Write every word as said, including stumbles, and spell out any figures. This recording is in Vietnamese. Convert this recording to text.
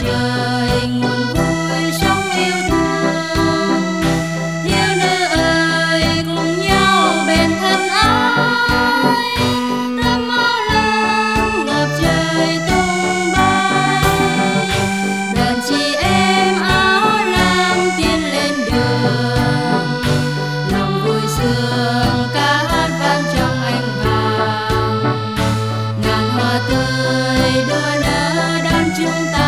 trời nguồn vui sống yêu thương. Thiếu nữ ơi cùng nhau bền thân ái, tấm áo lớn ngập trời tung bay. Đoàn chị em áo lam tiến lên đường, lòng vui sướng ca hát vang trong ánh vàng. Ngàn hoa tươi đua nở đón chúng ta.